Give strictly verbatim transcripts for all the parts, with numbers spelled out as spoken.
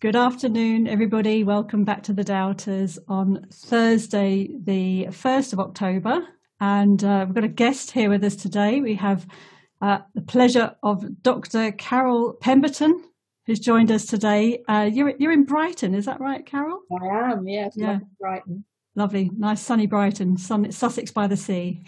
Good afternoon, everybody. Welcome back to the Doubters on Thursday, the first of October. And uh, we've got a guest here with us today. We have uh, the pleasure of Doctor Carol Pemberton, who's joined us today. Uh, you're, you're in Brighton, is that right, Carol? I am, yes, yeah. Brighton. Lovely, nice sunny Brighton, sun, Sussex by the sea.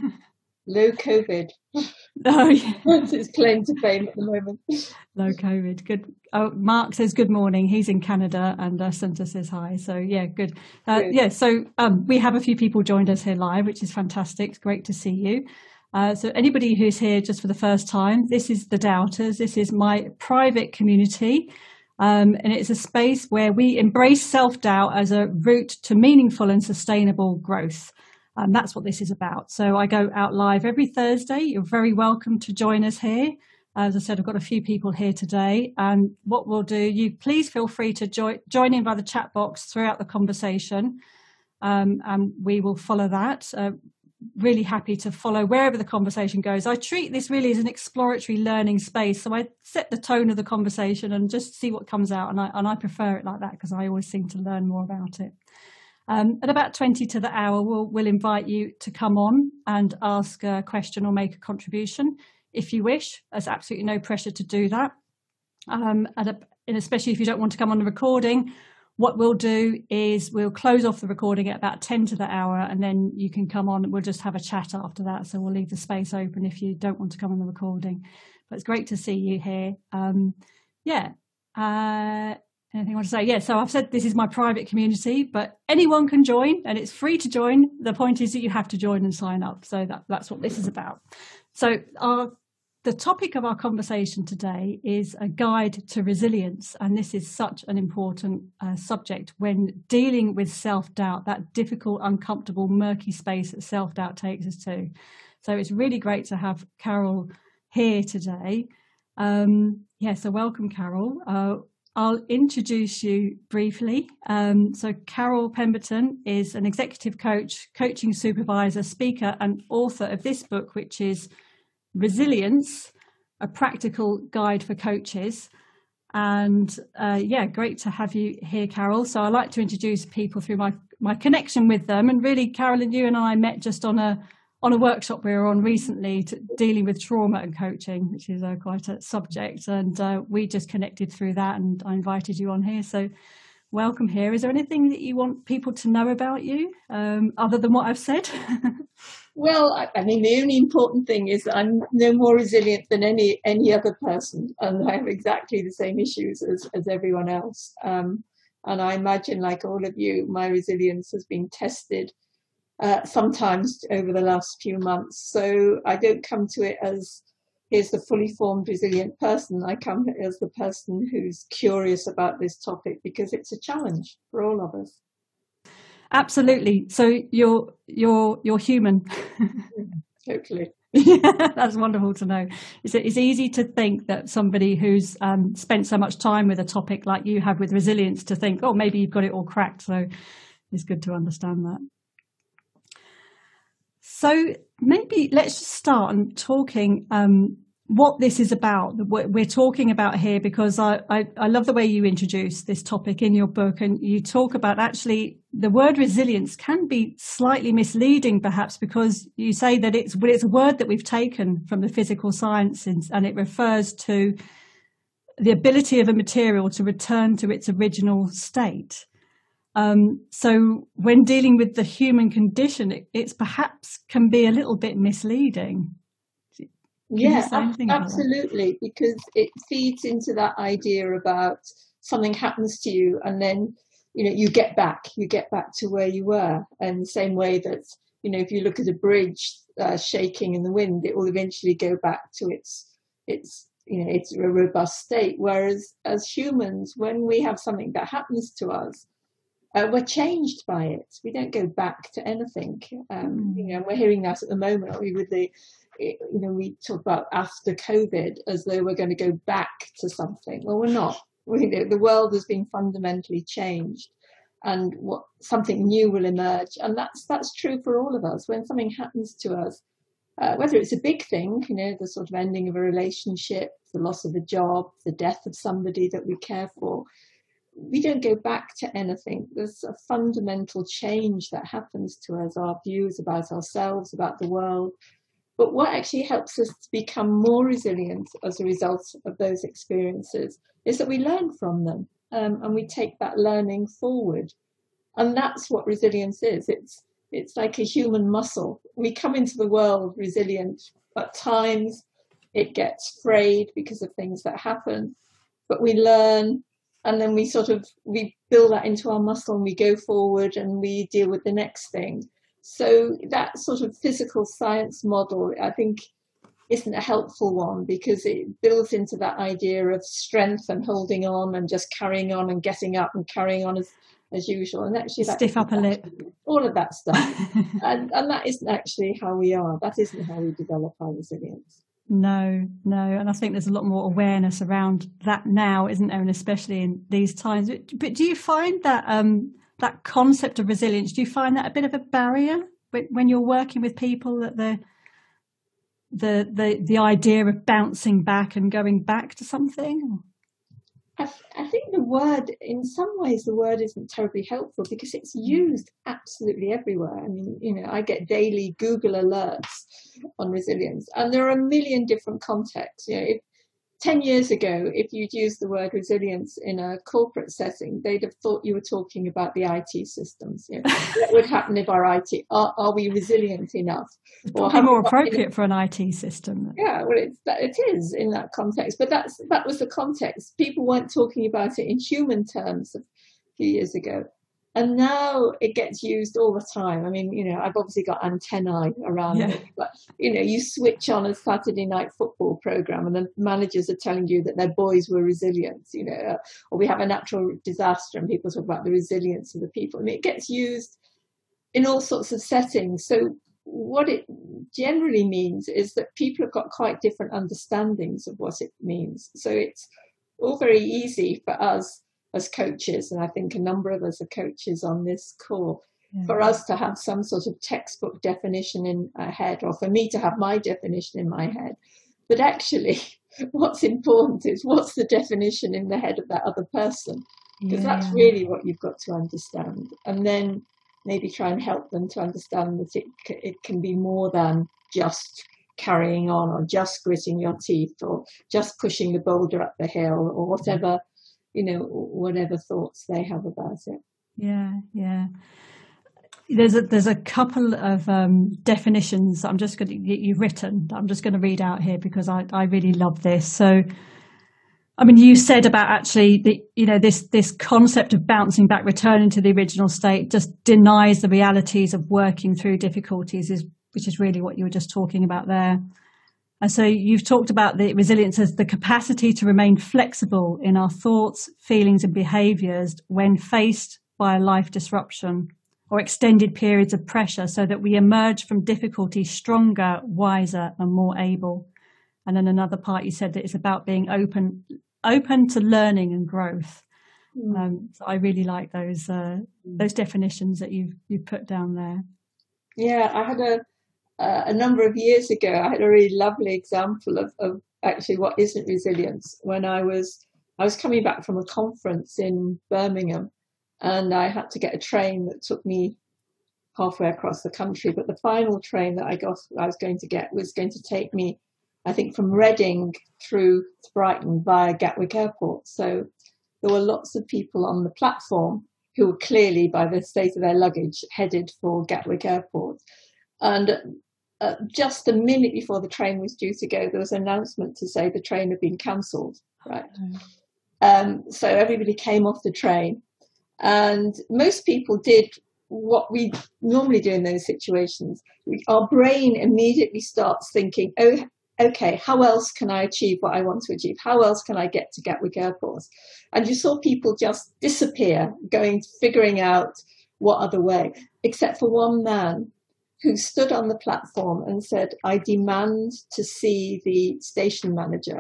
Low COVID. Oh, yeah. That's its claim to fame at the moment. Low COVID, good. Oh, Mark says good morning. He's in Canada, and uh, Santa says hi. So yeah, good. Uh, good. Yeah, so um, we have a few people joined us here live, which is fantastic. It's great to see you. Uh, so anybody who's here just for the first time, this is the Doubters. This is my private community, um, and it's a space where we embrace self-doubt as a route to meaningful and sustainable growth. And that's what this is about. So I go out live every Thursday. You're very welcome to join us here. As I said, I've got a few people here today. And what we'll do, you please feel free to join, join in by the chat box throughout the conversation. Um, and we will follow that. Uh, really happy to follow wherever the conversation goes. I treat this really as an exploratory learning space. So I set the tone of the conversation and just see what comes out. And I, and I prefer it like that because I always seem to learn more about it. Um, at about twenty to the hour, we'll, we'll invite you to come on and ask a question or make a contribution if you wish. There's absolutely no pressure to do that. Um, at a, and especially if you don't want to come on the recording, what we'll do is we'll close off the recording at about ten to the hour, and then you can come on and we'll just have a chat after that. So we'll leave the space open if you don't want to come on the recording. But it's great to see you here. Um, yeah. Uh, Anything I want to say? Yeah, so I've said this is my private community, but anyone can join and it's free to join. The point is that you have to join and sign up. So that, that's what this is about. So our, the topic of our conversation today is a guide to resilience. And this is such an important uh, subject when dealing with self-doubt, that difficult, uncomfortable, murky space that self-doubt takes us to. So it's really great to have Carol here today. Um, yeah, so welcome, Carol. Uh, I'll introduce you briefly. Um, so Carol Pemberton is an executive coach, coaching supervisor, speaker, and author of this book, which is Resilience, a Practical Guide for Coaches. And uh, yeah, great to have you here, Carol. So I like to introduce people through my, my connection with them. And really, Carolyn, you and I met just on a on a workshop we were on recently to, dealing with trauma and coaching, which is uh, quite a subject. And uh, we just connected through that and I invited you on here. So welcome here. Is there anything that you want people to know about you um, other than what I've said? Well, I, I mean, the only important thing is that I'm no more resilient than any any other person. And I have exactly the same issues as, as everyone else. Um, and I imagine, like all of you, my resilience has been tested Uh, sometimes over the last few months. So I don't come to it as here's the fully formed resilient person. I come as the person who's curious about this topic because it's a challenge for all of us. Absolutely. So you're you're you're human. Totally. Yeah, that's wonderful to know. It's, it's easy to think that somebody who's um, spent so much time with a topic like you have with resilience to think, oh, maybe you've got it all cracked. So it's good to understand that. So maybe let's just start on talking um, what this is about, what we're talking about here, because I, I, I love the way you introduce this topic in your book. And you talk about actually the word resilience can be slightly misleading, perhaps, because you say that it's, it's a word that we've taken from the physical sciences and it refers to the ability of a material to return to its original state. Um, so when dealing with the human condition, it, it's perhaps can be a little bit misleading. Can yeah, ab- absolutely, because it feeds into that idea about something happens to you and then, you know, you get back, you get back to where you were. And the same way that, you know, if you look at a bridge uh, shaking in the wind, it will eventually go back to its, its, you know, its a robust state. Whereas as humans, when we have something that happens to us, Uh, we're changed by it. We don't go back to anything. Um, mm. You know, we're hearing that at the moment, aren't we, with the, you know, we talk about after COVID as though we're going to go back to something. Well, we're not. We, you know, the world has been fundamentally changed, and what something new will emerge. And that's that's true for all of us. When something happens to us, uh, whether it's a big thing, you know, the sort of ending of a relationship, the loss of a job, the death of somebody that we care for, we don't go back to anything. There's a fundamental change that happens to us, our views about ourselves, about the world. But what actually helps us to become more resilient as a result of those experiences is that we learn from them, um, and we take that learning forward. And that's what resilience is. It's it's like a human muscle. We come into the world resilient. At times it gets frayed because of things that happen, but we learn, and then we sort of, we build that into our muscle and we go forward and we deal with the next thing. So that sort of physical science model, I think, isn't a helpful one, because it builds into that idea of strength and holding on and just carrying on and getting up and carrying on as, as usual. And actually, stiff upper lip, all of that stuff. and, and that isn't actually how we are. That isn't how we develop our resilience. No, no. And I think there's a lot more awareness around that now, isn't there? And especially in these times. But do you find that um, that concept of resilience, do you find that a bit of a barrier when you're working with people, that the the the the idea of bouncing back and going back to something? I, th- I think the word, in some ways, the word isn't terribly helpful because it's used absolutely everywhere. I mean, you know, I get daily Google alerts on resilience, and there are a million different contexts. You know, if ten years ago, if you'd used the word resilience in a corporate setting, they'd have thought you were talking about the I T systems. You know, what would happen if our I T, are, are we resilient enough? Or how more appropriate for an I T system. Yeah, well, it's, it is in that context. But that's that was the context. People weren't talking about it in human terms a few years ago. And now it gets used all the time. I mean, you know, I've obviously got antennae around yeah. it, but, you know, you switch on a Saturday night football program and the managers are telling you that their boys were resilient, you know, or we have a natural disaster and people talk about the resilience of the people. I mean, it gets used in all sorts of settings. So what it generally means is that people have got quite different understandings of what it means. So it's all very easy for us as coaches, and I think a number of us are coaches on this call, yeah. for us to have some sort of textbook definition in our head, or for me to have my definition in my head. But actually, what's important is what's the definition in the head of that other person, because yeah. that's really what you've got to understand. And then maybe try and help them to understand that it, it can be more than just carrying on, or just gritting your teeth, or just pushing the boulder up the hill, or whatever, you know, whatever thoughts they have about it. Yeah, yeah. There's a there's a couple of um, definitions I'm just going to you've written. I'm just going to read out here because I, I really love this. So, I mean, you said about actually the you know this this concept of bouncing back, returning to the original state, just denies the realities of working through difficulties, is which is really what you were just talking about there. And so you've talked about the resilience as the capacity to remain flexible in our thoughts, feelings and behaviours when faced by a life disruption or extended periods of pressure, so that we emerge from difficulty stronger, wiser and more able. And then another part you said that it's about being open open to learning and growth. Mm. Um, so I really like those uh, those definitions that you've, you've put down there. Yeah, I had a Uh, a number of years ago, I had a really lovely example of, of actually what isn't resilience. When I was I was coming back from a conference in Birmingham, and I had to get a train that took me halfway across the country. But the final train that I got, I was going to get, was going to take me, I think, from Reading through to Brighton via Gatwick Airport. So there were lots of people on the platform who were clearly, by the state of their luggage, headed for Gatwick Airport. And Uh, just a minute before the train was due to go, there was an announcement to say the train had been cancelled. Right. Mm. Um, so everybody came off the train, and most people did what we normally do in those situations. We, our brain immediately starts thinking, oh, okay, how else can I achieve what I want to achieve? How else can I get to Gatwick Airport? And you saw people just disappear, going, figuring out what other way, except for one man who stood on the platform and said, I demand to see the station manager.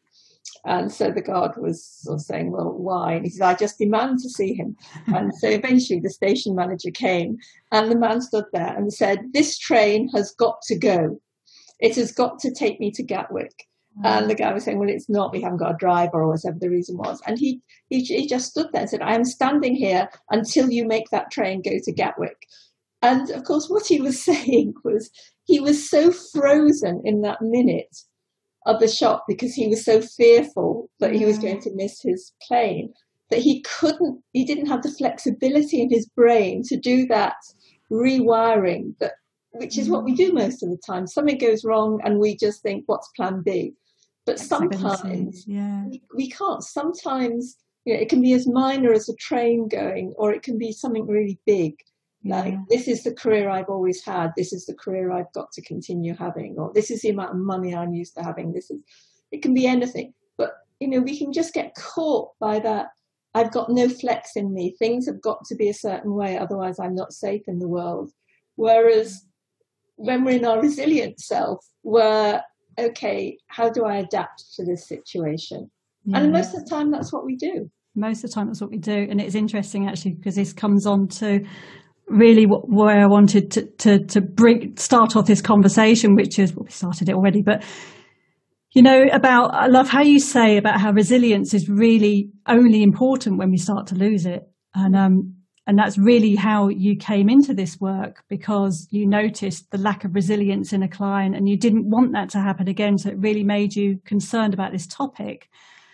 And so the guard was sort of saying, well, why? And he said, I just demand to see him. And so eventually the station manager came, and the man stood there and said, this train has got to go. It has got to take me to Gatwick. And the guy was saying, well, it's not, we haven't got a driver, or whatever the reason was. And he, he, he just stood there and said, I am standing here until you make that train go to Gatwick. And of course, what he was saying was he was so frozen in that minute of the shock, because he was so fearful that he was going to miss his plane, that he couldn't, he didn't have the flexibility in his brain to do that rewiring, that, which is what we do most of the time. Something goes wrong and we just think, what's plan B? But sometimes yeah. we, we can't. Sometimes, you know, it can be as minor as a train going, or it can be something really big. Like, yeah. This is the career I've always had. This is the career I've got to continue having. Or this is the amount of money I'm used to having. This is, it can be anything. But, you know, we can just get caught by that. I've got no flex in me. Things have got to be a certain way. Otherwise, I'm not safe in the world. Whereas when we're in our resilient self, we're, okay, how do I adapt to this situation? Yeah. And most of the time, that's what we do. Most of the time, that's what we do. And it's interesting, actually, because this comes on to really what, where I wanted to, to, to bring, start off this conversation, which is, well, we started it already, but, you know, about, I love how you say about how resilience is really only important when we start to lose it. And, um, and that's really how you came into this work, because you noticed the lack of resilience in a client and you didn't want that to happen again. So it really made you concerned about this topic.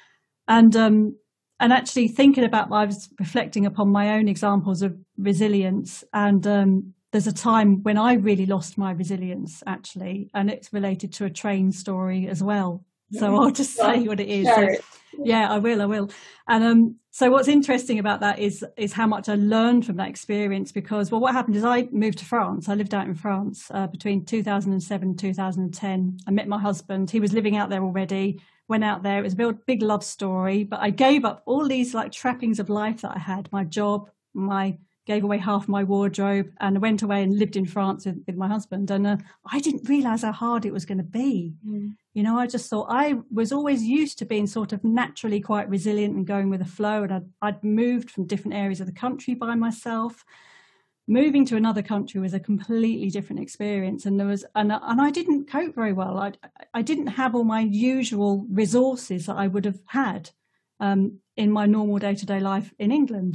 And, um, And actually thinking about, I was reflecting upon my own examples of resilience, and um, there's a time when I really lost my resilience, actually, and it's related to a train story as well. So I'll just say what it is. So, yeah, I will, I will. And um, so what's interesting about that is is how much I learned from that experience, because, well, what happened is I moved to France. I lived out in France uh, between two thousand seven and two thousand ten. I met my husband. He was living out there already. Went out there. It was a big love story, but I gave up all these like trappings of life that I had, my job, my gave away half my wardrobe, and I went away and lived in France with, with my husband. And uh, I didn't realize how hard it was going to be. Mm. You know, I just thought, I was always used to being sort of naturally quite resilient and going with the flow. And I'd, I'd moved from different areas of the country by myself. Moving to another country was a completely different experience, and there was, and and I didn't cope very well. I I didn't have all my usual resources that I would have had um, in my normal day to day life in England.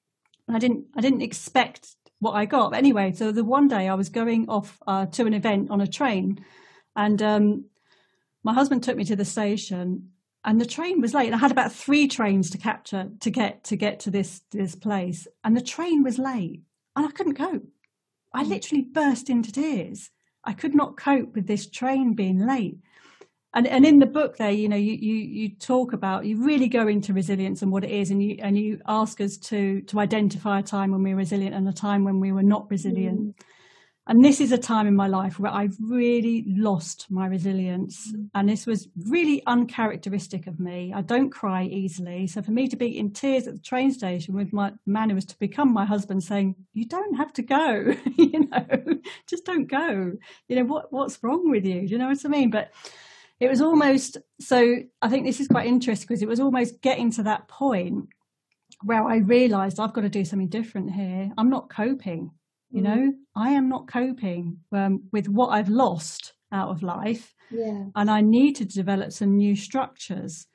I didn't I didn't expect what I got. But anyway, so the one day I was going off uh, to an event on a train, and um, my husband took me to the station, and the train was late. I had about three trains to capture to get to get to this this place, and the train was late. And I couldn't cope. I literally burst into tears. I could not cope with this train being late. And and in the book there, you know, you you you talk about, you really go into resilience and what it is, and you and you ask us to to identify a time when we were resilient and a time when we were not resilient. Mm. And this is a time in my life where I've really lost my resilience. Mm. And this was really uncharacteristic of me. I don't cry easily. So for me to be in tears at the train station with my man who was to become my husband saying, you don't have to go, you know, just don't go. You know, what what's wrong with you? Do you know what I mean? But it was almost, so I think this is quite interesting, because it was almost getting to that point where I realized I've got to do something different here. I'm not coping. You know, I am not coping um, with what I've lost out of life. Yeah. And I need to develop some new structures.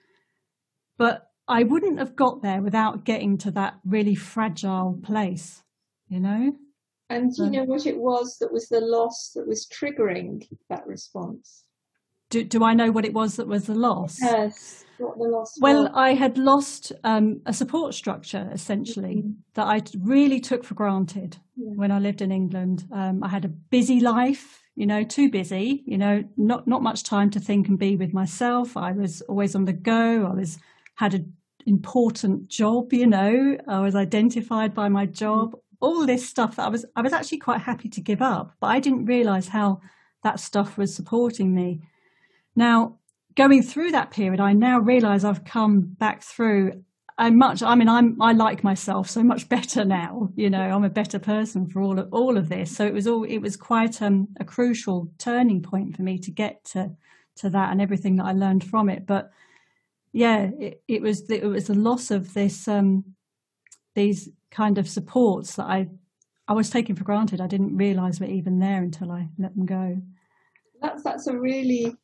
But I wouldn't have got there without getting to that really fragile place, you know. And do you know what it was that was the loss that was triggering that response? Do, do I know what it was that was the loss? Yes, what the loss well, was. I had lost um, a support structure, essentially, mm-hmm. that I really took for granted yeah. when I lived in England. Um, I had a busy life, you know, too busy, you know, not, not much time to think and be with myself. I was always on the go. I was had an important job, you know. I was identified by my job. Mm-hmm. All this stuff that I was, I was actually quite happy to give up, but I didn't realise how that stuff was supporting me. Now, going through that period, I now realise I've come back through. I much. I mean, I'm. I like myself so much better now. You know, I'm a better person for all of all of this. So it was all. It was quite um, a crucial turning point for me to get to to that and everything that I learned from it. But yeah, it, it was. It was the loss of this. Um, these kind of supports that I I was taking for granted. I didn't realise were even there until I let them go. That's that's a really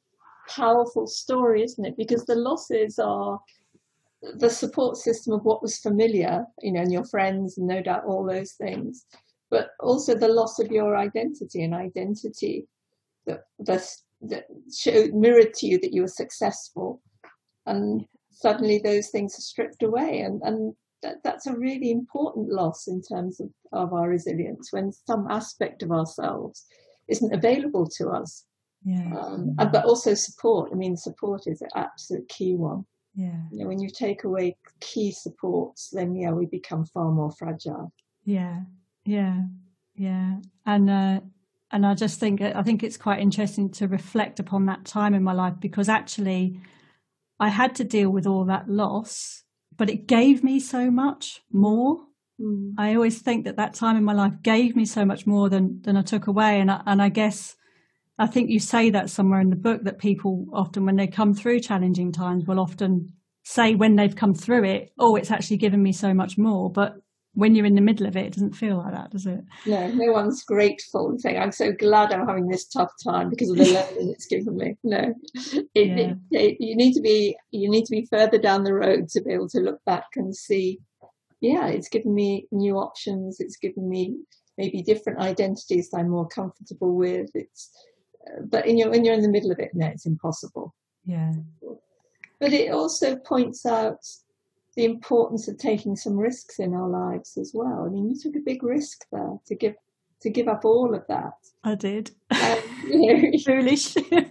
powerful story, isn't it? Because the losses are the support system of what was familiar, you know, and your friends, and no doubt all those things, but also the loss of your identity, and identity that that, that showed, mirrored to you that you were successful, and suddenly those things are stripped away, and and that, that's a really important loss in terms of, of our resilience, when some aspect of ourselves isn't available to us. Yeah. Um, and, but also support. I mean, support is an absolute key one. Yeah. You know, when you take away key supports, then yeah, we become far more fragile. Yeah, yeah, yeah. And uh, and I just think I think it's quite interesting to reflect upon that time in my life, because actually I had to deal with all that loss, but it gave me so much more. Mm. I always think that that time in my life gave me so much more than than I took away. And I, and I guess I think you say that somewhere in the book, that people often, when they come through challenging times, will often say when they've come through it, oh, it's actually given me so much more. But when you're in the middle of it, it doesn't feel like that, does it? No, no one's grateful and saying, I'm so glad I'm having this tough time because of the learning it's given me. No, it, yeah. it, it, you need to be, you need to be further down the road to be able to look back and see, yeah, it's given me new options. It's given me maybe different identities that I'm more comfortable with. It's, uh, but in your, when you're in the middle of it, no, it's impossible. Yeah. But it also points out the importance of taking some risks in our lives as well. I mean, you took a big risk there to give to give up all of that. I did. Um, you know, foolish.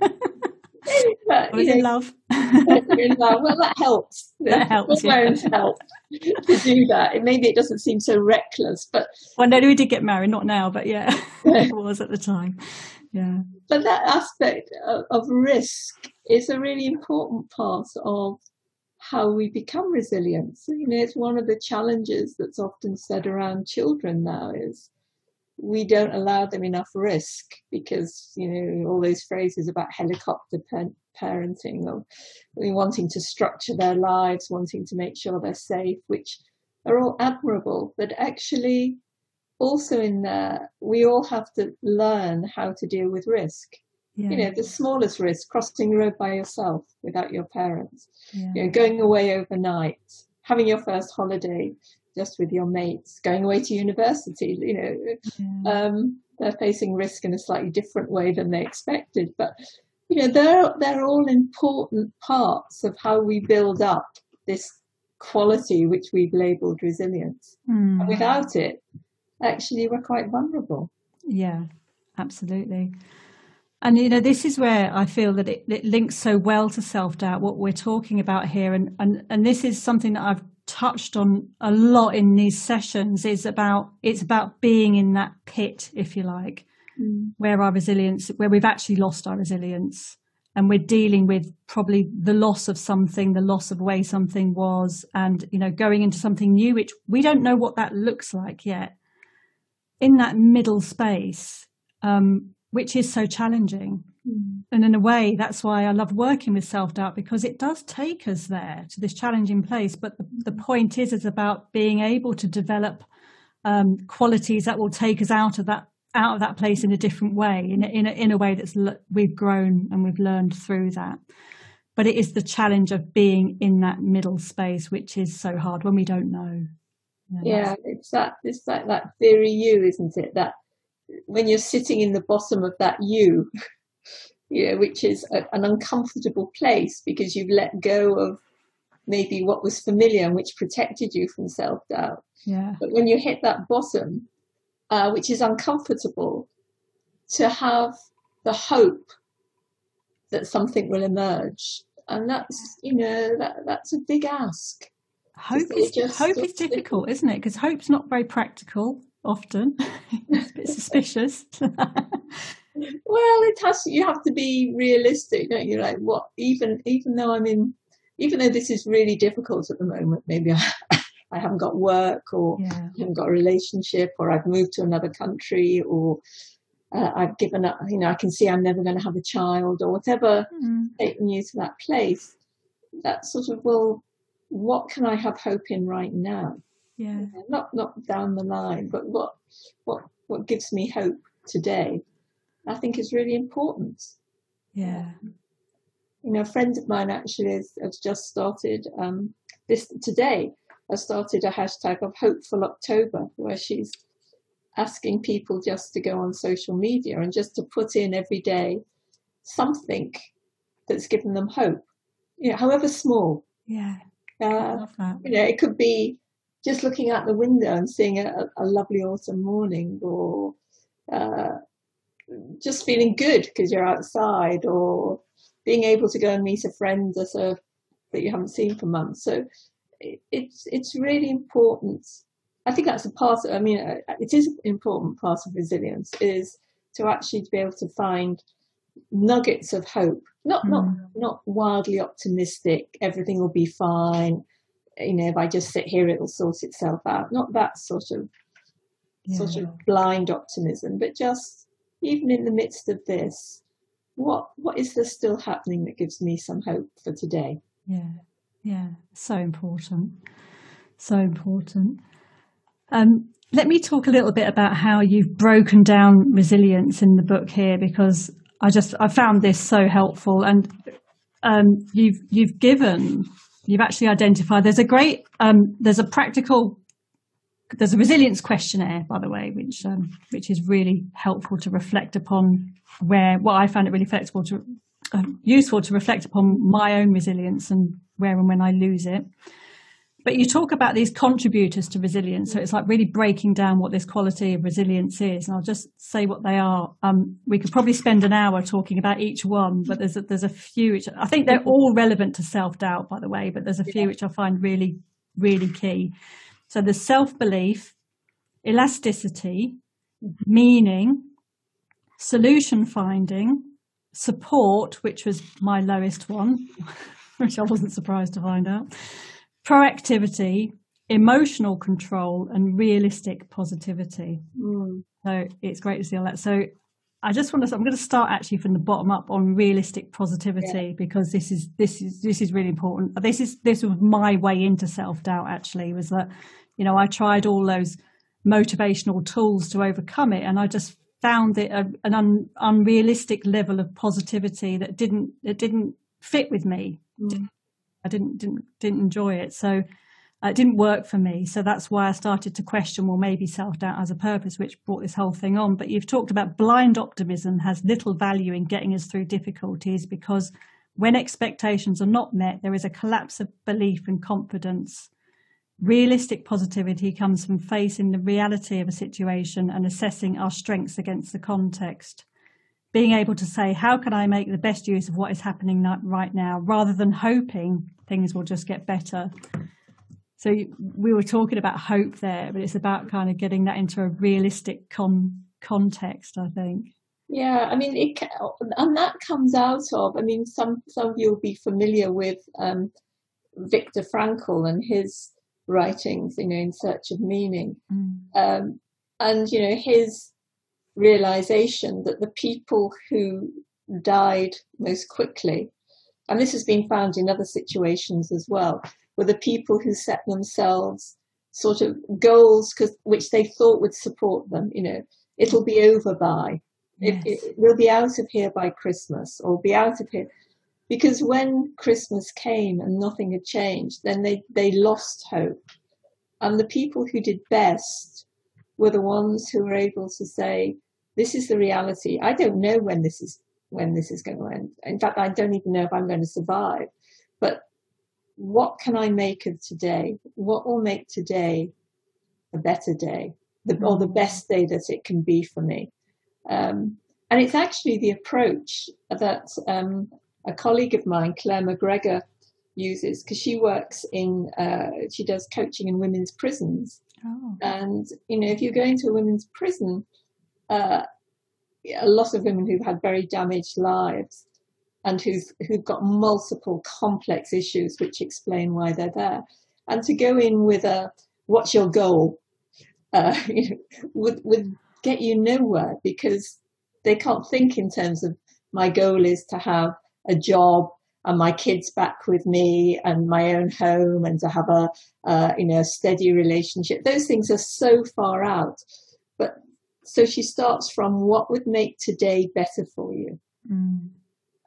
But, I was you know, in love. in love. Well, that helps. That helps. Yeah. help to do that. It, maybe it doesn't seem so reckless, but well, no, we did get married, not now, but yeah, it was at the time. Yeah. But that aspect of, of risk is a really important part of how we become resilient. You know, it's one of the challenges that's often said around children now is we don't allow them enough risk, because, you know, all those phrases about helicopter parenting, or wanting to structure their lives, wanting to make sure they're safe, which are all admirable, but actually also in there, we all have to learn how to deal with risk. Yeah. You know, the smallest risk, crossing the road by yourself without your parents, yeah. you know, going away overnight, having your first holiday just with your mates, going away to university, you know, yeah. um, they're facing risk in a slightly different way than they expected. But, you know, they're, they're all important parts of how we build up this quality which we've labelled resilience. Mm. And without it, actually, we're quite vulnerable. Yeah, absolutely. And, you know, this is where I feel that it, it links so well to self-doubt, what we're talking about here. And, and, and this is something that I've touched on a lot in these sessions, is about, it's about being in that pit, if you like, mm. where our resilience, where we've actually lost our resilience, and we're dealing with probably the loss of something, the loss of way something was, and, you know, going into something new, which we don't know what that looks like yet. In that middle space, um, which is so challenging. Mm. And in a way, that's why I love working with self-doubt, because it does take us there to this challenging place. But the, the point is, it's about being able to develop um, qualities that will take us out of that out of that place in a different way, in a, in a, in a way that's l- we've grown and we've learned through that. But it is the challenge of being in that middle space, which is so hard when we don't know. You know, yeah, it's that it's like that theory U, isn't it? That when you're sitting in the bottom of that U, you know, which is a, an uncomfortable place because you've let go of maybe what was familiar and which protected you from self-doubt. Yeah. But when you hit that bottom, uh, which is uncomfortable, to have the hope that something will emerge, and that's, you know, that that's a big ask. Hope is just, hope is difficult, isn't it? Because hope's not very practical often. It's a bit suspicious. Well, it has. You have to be realistic, don't you? Like, what? Even even though I'm in, even though this is really difficult at the moment, maybe I, I haven't got work, or yeah. I haven't got a relationship, or I've moved to another country, or uh, I've given up. You know, I can see I'm never going to have a child, or whatever mm. taking you to that place. That sort of, well, what can I have hope in right now? Yeah. You know, not not down the line, but what what what gives me hope today, I think is really important. Yeah. you know, a friend of mine actually has, has just started um, this today, has started a hashtag of Hopeful October, where she's asking people just to go on social media and just to put in every day something that's given them hope, you know, however small. Yeah. Uh, I love that. You know, it could be just looking out the window and seeing a, a lovely autumn morning, or uh, just feeling good because you're outside, or being able to go and meet a friend that, uh, that you haven't seen for months. So it, it's it's really important. I think that's a part of, I mean, it is an important part of resilience, is to actually be able to find nuggets of hope, not mm. not not wildly optimistic, everything will be fine, you know, if I just sit here it will sort itself out, not that sort of yeah. sort of blind optimism, but just even in the midst of this, what what is there still happening that gives me some hope for today? Yeah, yeah, so important, so important. Um, let me talk a little bit about how you've broken down resilience in the book here, because I just I found this so helpful, and um, you've you've given you've actually identified. There's a great um, there's a practical there's a resilience questionnaire, by the way, which um, which is really helpful to reflect upon. Where what I found it really flexible to uh, useful to reflect upon my own resilience and where and when I lose it. But you talk about these contributors to resilience, so it's like really breaking down what this quality of resilience is. And I'll just say what they are. Um, we could probably spend an hour talking about each one, but there's a, there's a few which I think they're all relevant to self-doubt, by the way, but there's a few which I find really, really key. So there's self-belief, elasticity, meaning, solution finding, support, which was my lowest one, which I wasn't surprised to find out, proactivity, emotional control, and realistic positivity. Mm. So it's great to see all that. So I just want to, I'm going to start actually from the bottom up on realistic positivity, yeah. because this is, this is, this is really important. This is, this was my way into self-doubt actually, was that, you know, I tried all those motivational tools to overcome it, and I just found it a, an un, unrealistic level of positivity that didn't, it didn't fit with me. Mm. I didn't didn't didn't enjoy it, so uh, it didn't work for me. So that's why I started to question, well, maybe self-doubt has a purpose, which brought this whole thing on. But you've talked about blind optimism has little value in getting us through difficulties, because when expectations are not met, there is a collapse of belief and confidence. Realistic positivity comes from facing the reality of a situation and assessing our strengths against the context. Being able to say, how can I make the best use of what is happening right now, rather than hoping things will just get better. So we were talking about hope there, but it's about kind of getting that into a realistic con- context, I think. Yeah, I mean, it, and that comes out of, I mean, some, some of you will be familiar with um, Viktor Frankl and his writings, you know, In Search of Meaning. Mm. Um, and, you know, his realization that the people who died most quickly, and this has been found in other situations as well, were the people who set themselves sort of goals cause, which they thought would support them. You know, it'll be over by, yes. it, it, we'll be out of here by Christmas, or be out of here. Because when Christmas came and nothing had changed, then they, they lost hope. And the people who did best were the ones who were able to say, this is the reality. I don't know when this is when this is going to end. In fact, I don't even know if I'm going to survive. But what can I make of today? What will make today a better day, the, or the best day that it can be for me? Um, and it's actually the approach that um, a colleague of mine, Claire McGregor, uses, because she works in, uh, she does coaching in women's prisons. Oh. And, you know, if you go into a women's prison, uh, a lot of women who've had very damaged lives and who've, who've got multiple complex issues which explain why they're there. And to go in with a, what's your goal, uh, you know, would, would get you nowhere, because they can't think in terms of, my goal is to have a job and my kids back with me and my own home and to have a, uh, you know, a steady relationship. Those things are so far out. But so she starts from what would make today better for you. Mm.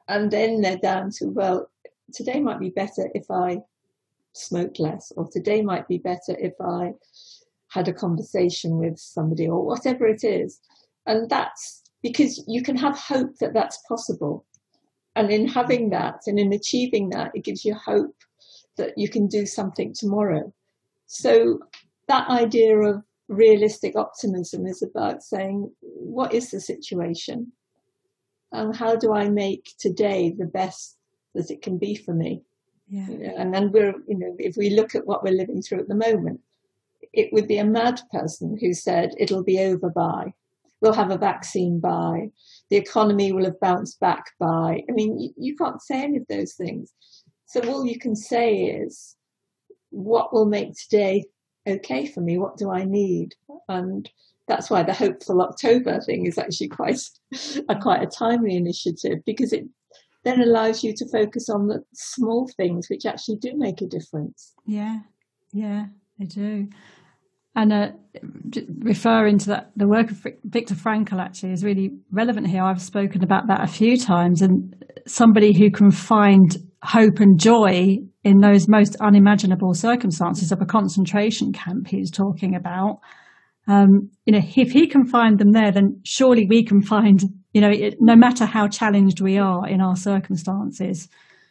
and then they're down to, well, today might be better if I smoked less, or today might be better if I had a conversation with somebody, or whatever it is. And that's because you can have hope that that's possible. And in having that and in achieving that, it gives you hope that you can do something tomorrow. So that idea of realistic optimism is about saying, what is the situation? And how do I make today the best that it can be for me? Yeah. You know, and then we're, you know, if we look at what we're living through at the moment, it would be a mad person who said it'll be over by, we'll have a vaccine by, the economy will have bounced back by. I mean, you, you can't say any of those things. So all you can say is, what will make today okay for me? What do I need? And that's why the Hopeful October thing is actually quite a, quite a timely initiative, because it then allows you to focus on the small things which actually do make a difference. Yeah, yeah, they do. And uh, referring to that, the work of Viktor Frankl actually is really relevant here. I've spoken about that a few times, and somebody who can find hope and joy in those most unimaginable circumstances of a concentration camp he's talking about. Um, you know, if he can find them there, then surely we can find, you know, it, no matter how challenged we are in our circumstances,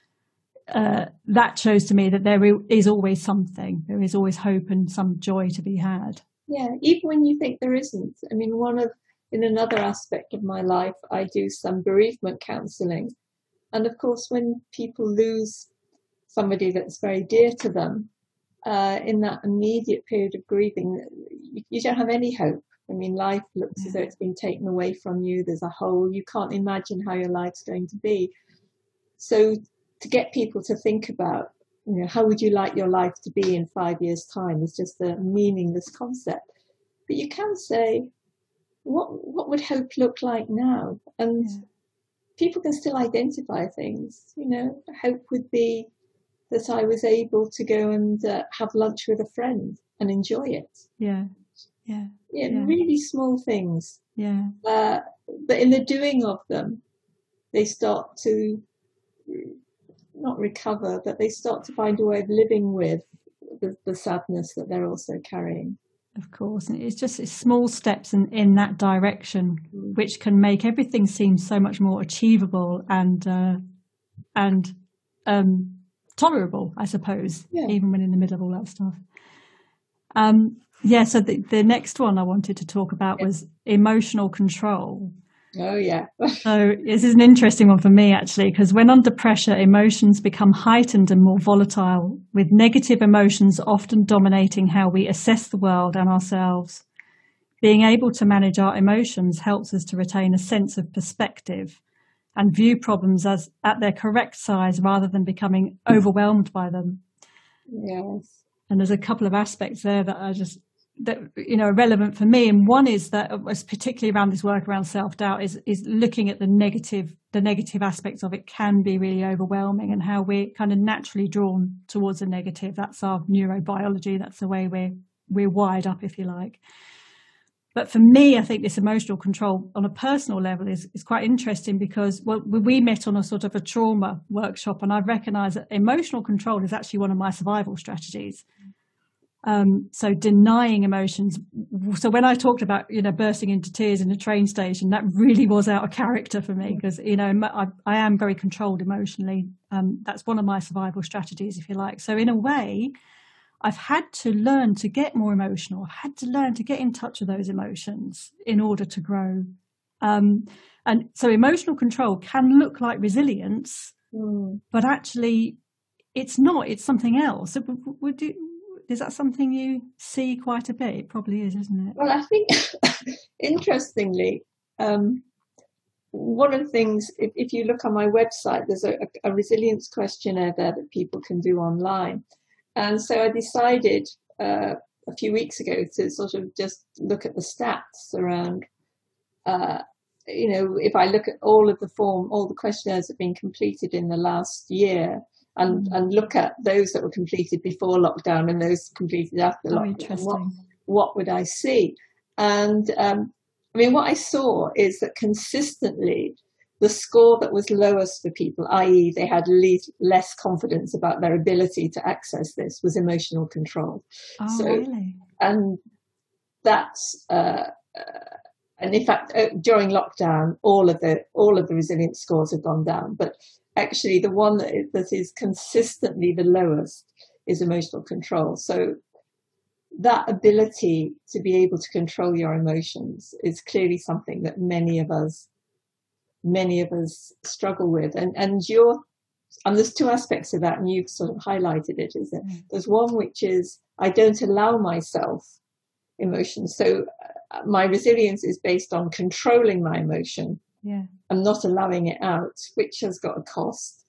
uh, that shows to me that there is always something, there is always hope and some joy to be had. Yeah, even when you think there isn't. I mean, one of, in another aspect of my life, I do some bereavement counselling. And of course, when people lose somebody that's very dear to them, uh, in that immediate period of grieving, you, you don't have any hope. I mean, life looks as though it's been taken away from you. There's a hole. You can't imagine how your life's going to be. So to get people to think about, you know, how would you like your life to be in five years' time is just a meaningless concept. But you can say, what what would hope look like now? And yeah. people can still identify things. You know, hope would be that I was able to go and uh, have lunch with a friend and enjoy it. Yeah, yeah, yeah, yeah. Really small things. Yeah. Uh, but in the doing of them, they start to not recover, but they start to find a way of living with the, the sadness that they're also carrying. Of course, and it's just it's small steps in, in that direction, mm. which can make everything seem so much more achievable and uh, and um, tolerable, I suppose, yeah. even when in the middle of all that stuff. Um, yeah, so the, the next one I wanted to talk about yeah. was emotional control. Oh, yeah. So this is an interesting one for me, actually, because when under pressure, emotions become heightened and more volatile, with negative emotions often dominating how we assess the world and ourselves. Being able to manage our emotions helps us to retain a sense of perspective and view problems as at their correct size rather than becoming overwhelmed by them. Yes. And there's a couple of aspects there that are just that you know are relevant for me, and one is that was particularly around this work around self-doubt is is looking at the negative the negative aspects of it can be really overwhelming, and how we're kind of naturally drawn towards the negative. That's our neurobiology, that's the way we're we're wired up, if you like. But for me, I think this emotional control on a personal level is, is quite interesting, because well, we met on a sort of a trauma workshop, and I've recognised that emotional control is actually one of my survival strategies. Um, so denying emotions. So when I talked about, you know, bursting into tears in a train station, that really was out of character for me, because, you know, I, I am very controlled emotionally. Um, that's one of my survival strategies, if you like. So in a way, I've had to learn to get more emotional. I've had to learn to get in touch with those emotions in order to grow. Um, and so emotional control can look like resilience, mm. but actually it's not. It's something else. So would you, is that something you see quite a bit? It probably is, isn't it? Well, I think, interestingly, um, one of the things, if, if you look on my website, there's a, a resilience questionnaire there that people can do online. And so I decided uh, a few weeks ago to sort of just look at the stats around, uh, you know, if I look at all of the form, all the questionnaires that have been completed in the last year, and, mm. and look at those that were completed before lockdown and those completed after oh, lockdown, what, what would I see? And um, I mean, what I saw is that consistently the score that was lowest for people, that is they had least, less confidence about their ability to access this, was emotional control. Oh, so, really? And that's, uh, uh, and in fact, uh, during lockdown, all of the all of the resilience scores have gone down. But actually, the one that is, that is consistently the lowest is emotional control. So that ability to be able to control your emotions is clearly something that many of us, many of us struggle with. And and you're, and there's two aspects of that, and you've sort of highlighted it. Is that mm. there's one which is I don't allow myself emotions. So uh, my resilience is based on controlling my emotion yeah. and not allowing it out, which has got a cost.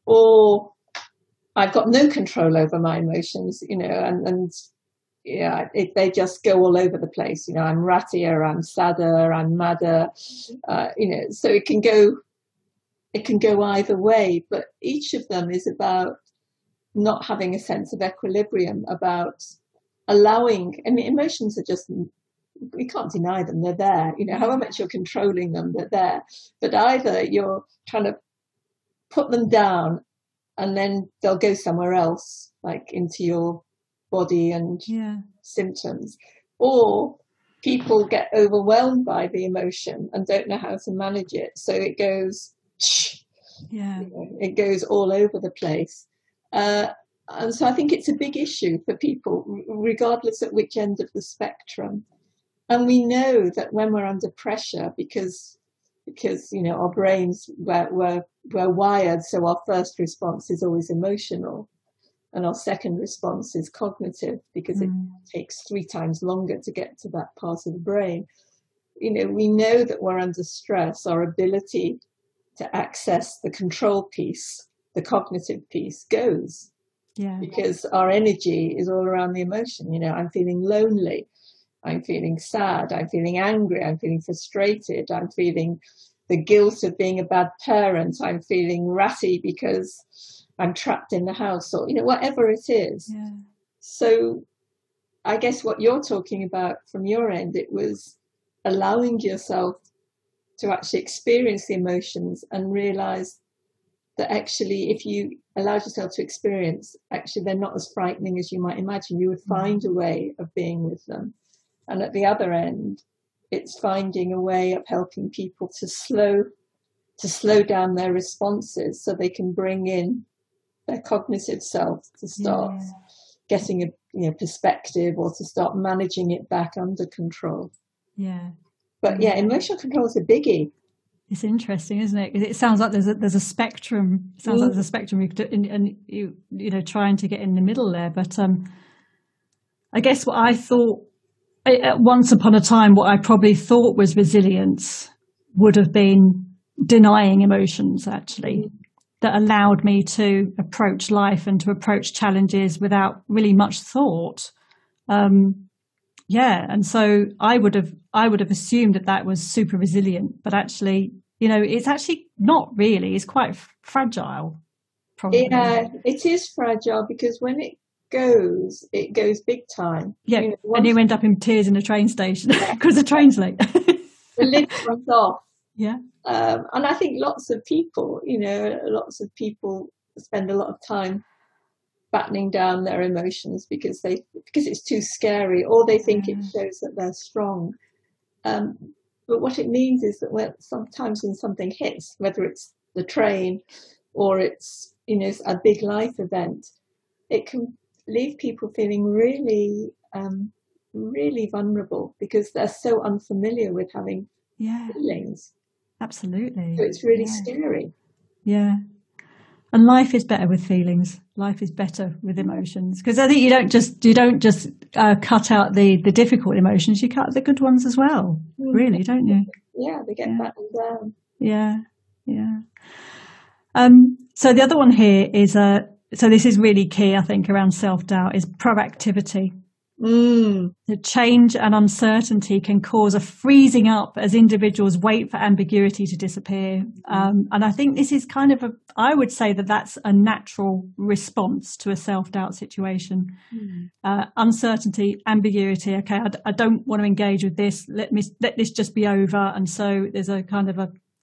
Or I've got no control over my emotions, you know, and, and yeah, it, they just go all over the place. You know, I'm rattier, I'm sadder, I'm madder, uh, you know, so it can go, it can go either way, but each of them is about not having a sense of equilibrium, about allowing, I mean, emotions are just, we can't deny them, they're there, you know, however much you're controlling them, they're there, but either you're trying to put them down and then they'll go somewhere else, like into your body and yeah. symptoms, or people get overwhelmed by the emotion and don't know how to manage it, so it goes yeah you know, it goes all over the place, uh, and so I think it's a big issue for people regardless at which end of the spectrum. And we know that when we're under pressure, because because you know our brains were we're, we're wired so our first response is always emotional, and our second response is cognitive, because mm. it takes three times longer to get to that part of the brain. You know, we know that we're under stress, our ability to access the control piece, the cognitive piece, goes. Yeah. Because our energy is all around the emotion. You know, I'm feeling lonely, I'm feeling sad, I'm feeling angry, I'm feeling frustrated, I'm feeling the guilt of being a bad parent, I'm feeling ratty because I'm trapped in the house, or, you know, whatever it is. Yeah. So I guess what you're talking about from your end, it was allowing yourself to actually experience the emotions and realize that actually if you allowed yourself to experience, actually they're not as frightening as you might imagine. You would find a way of being with them. And at the other end, it's finding a way of helping people to slow, to slow down their responses so they can bring in their cognitive self to start yeah. getting a you know perspective, or to start managing it back under control. Yeah. But yeah, emotional control is a biggie. It's interesting, isn't it? It sounds like there's a there's a spectrum. It sounds mm. like there's a spectrum, and, and you you know trying to get in the middle there. But um, I guess what I thought I, once upon a time, what I probably thought was resilience would have been denying emotions, actually. Mm. That allowed me to approach life and to approach challenges without really much thought. Um, yeah, and so I would have I would have assumed that that was super resilient, but actually, you know, it's actually not really. It's quite f- fragile. Probably. Yeah, it is fragile, because when it goes, it goes big time. Yeah, you know, and you end up in tears in a train station because the train's late. The lid comes off. Yeah. Um, and I think lots of people, you know, lots of people spend a lot of time battening down their emotions because they because it's too scary, or they think mm. it shows that they're strong. Um, but what it means is that when sometimes when something hits, whether it's the train or it's you know a big life event, it can leave people feeling really, um, really vulnerable, because they're so unfamiliar with having yeah. feelings. Absolutely. So it's really yeah. scary. Yeah. And life is better with feelings. Life is better with emotions, because I think you don't just you don't just uh, cut out the, the difficult emotions. You cut the good ones as well. Mm. Really, don't you? Yeah, they get yeah. battened down. Yeah, yeah. Um. So the other one here is uh. So this is really key, I think, around self-doubt, is proactivity. Mm. The change and uncertainty can cause a freezing up as individuals wait for ambiguity to disappear. Um, and I think this is kind of a, I would say that that's a natural response to a self-doubt situation. Mm. Uh, uncertainty, ambiguity. Okay, I, I don't want to engage with this. Let me, let this just be over. And so there's a kind of a,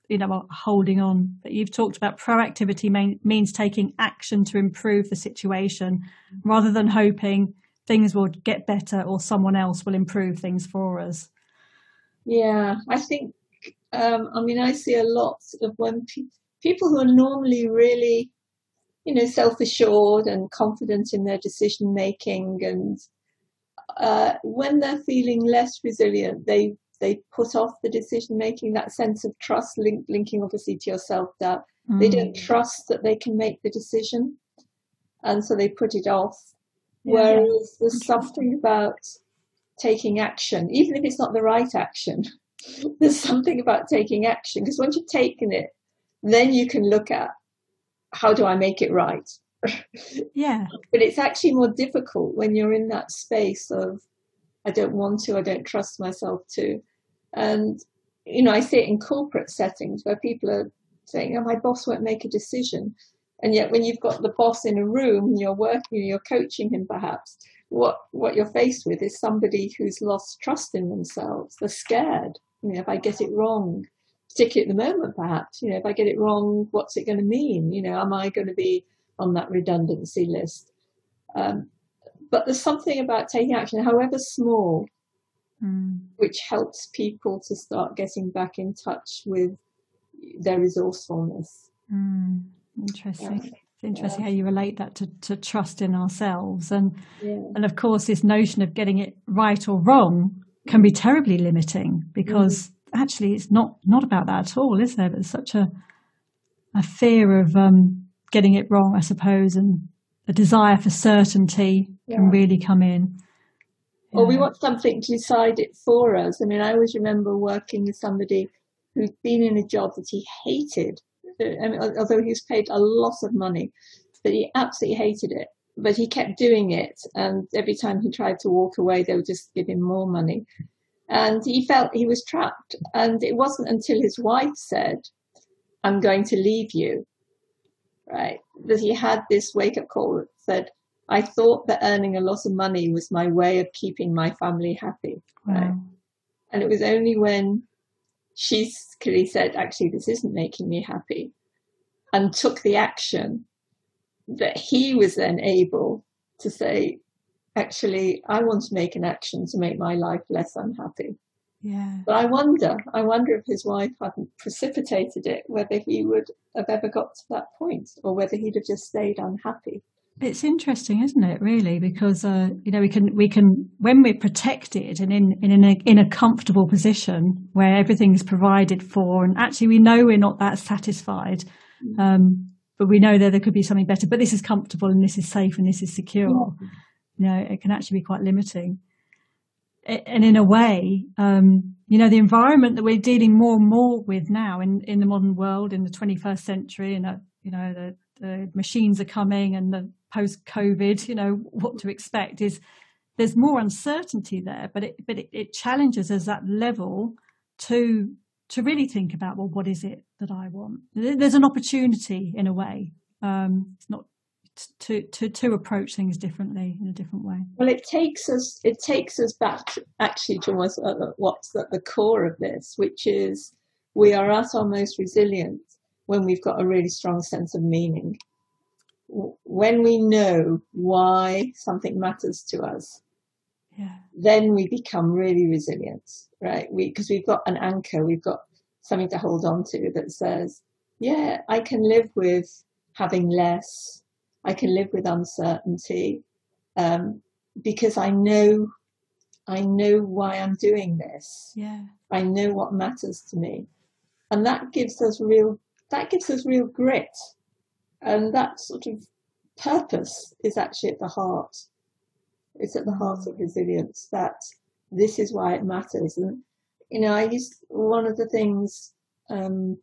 you know, are holding on. But you've talked about proactivity main, means taking action to improve the situation rather than hoping things will get better or someone else will improve things for us. Yeah, I think, um, I mean, I see a lot of when pe- people who are normally really, you know, self-assured and confident in their decision making, and uh, when they're feeling less resilient, they they put off the decision making, that sense of trust, link, linking obviously to your self-doubt. Mm. They don't trust that they can make the decision, and so they put it off. Yeah, Whereas there's something about taking action, even if it's not the right action. There's something about taking action, because once you've taken it, then you can look at, how do I make it right? Yeah. But it's actually more difficult when you're in that space of, I don't want to, I don't trust myself to. And, you know, I see it in corporate settings where people are saying, oh, my boss won't make a decision. And yet when you've got the boss in a room and you're working, you're coaching him perhaps, what, what you're faced with is somebody who's lost trust in themselves. They're scared. You know, if I get it wrong, particularly at the moment, perhaps, you know, if I get it wrong, what's it going to mean? You know, am I going to be on that redundancy list? Um, but there's something about taking action, however small, mm. which helps people to start getting back in touch with their resourcefulness. Mm. Interesting. Yeah. It's interesting yeah. how you relate that to, to trust in ourselves. And, yeah. and of course, this notion of getting it right or wrong can be terribly limiting, because mm. actually it's not, not about that at all, is there? There's such a, a fear of um, getting it wrong, I suppose, and a desire for certainty yeah. can really come in. Or yeah. we want something to decide it for us. I mean, I always remember working with somebody who'd been in a job that he hated. I mean, although he was paid a lot of money, but he absolutely hated it. But he kept doing it, and every time he tried to walk away, they would just give him more money. And he felt he was trapped. And it wasn't until his wife said, I'm going to leave you, right, that he had this wake-up call that said, I thought that earning a lot of money was my way of keeping my family happy, right? Wow. And it was only when she clearly said, actually, this isn't making me happy, and took the action, that he was then able to say, actually, I want to make an action to make my life less unhappy. Yeah. But I wonder, I wonder if his wife hadn't precipitated it, whether he would have ever got to that point, or whether he'd have just stayed unhappy. It's interesting, isn't it, really? Because, uh, you know, we can, we can, when we're protected and in, in, a, in a comfortable position where everything's provided for, and actually we know we're not that satisfied, um, but we know that there could be something better, but this is comfortable and this is safe and this is secure. Yeah. You know, it can actually be quite limiting. And in a way, um, you know, the environment that we're dealing more and more with now in, in the modern world, in the twenty-first century, and, uh, you know, the, the machines are coming, and the post-COVID, you know, what to expect is there's more uncertainty there, but it, but it, it challenges us at level to, to really think about, well, what is it that I want? There's an opportunity in a way. Um, it's not to, to, to approach things differently in a different way. Well, it takes us, it takes us back to, actually to what's, uh, what's at the core of this, which is we are at our most resilient when we've got a really strong sense of meaning. When we know why something matters to us, yeah. then we become really resilient, right? We, because we've got an anchor, we've got something to hold on to that says, yeah, I can live with having less. I can live with uncertainty, um, because I know, I know why I'm doing this. Yeah. I know what matters to me, and that gives us real, that gives us real grit. And that sort of purpose is actually at the heart. It's at the heart of resilience, that this is why it matters. And, you know, I used, one of the things um,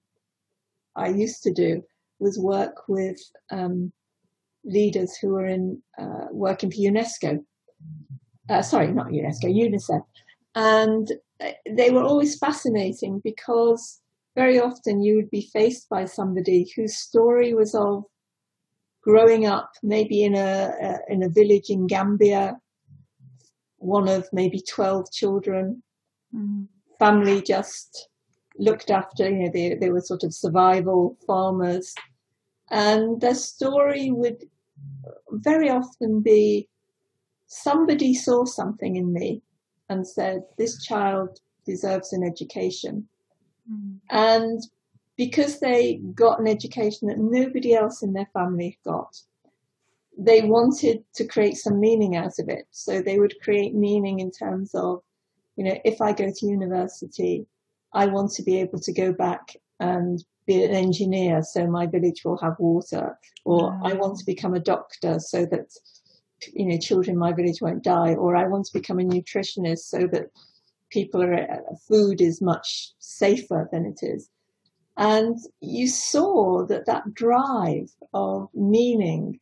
I used to do was work with um, leaders who were in uh, working for UNESCO. Uh, sorry, not UNESCO, UNICEF. And they were always fascinating, because very often you would be faced by somebody whose story was of growing up maybe in a, a in a village in Gambia, one of maybe twelve children, mm. family just looked after, you know, they, they were sort of survival farmers. And their story would very often be, somebody saw something in me and said, this child deserves an education. Mm. And because they got an education that nobody else in their family got, they wanted to create some meaning out of it. So they would create meaning in terms of, you know, if I go to university, I want to be able to go back and be an engineer so my village will have water, or wow. I want to become a doctor so that, you know, children in my village won't die, or I want to become a nutritionist so that people are, food is much safer than it is. And you saw that that drive of meaning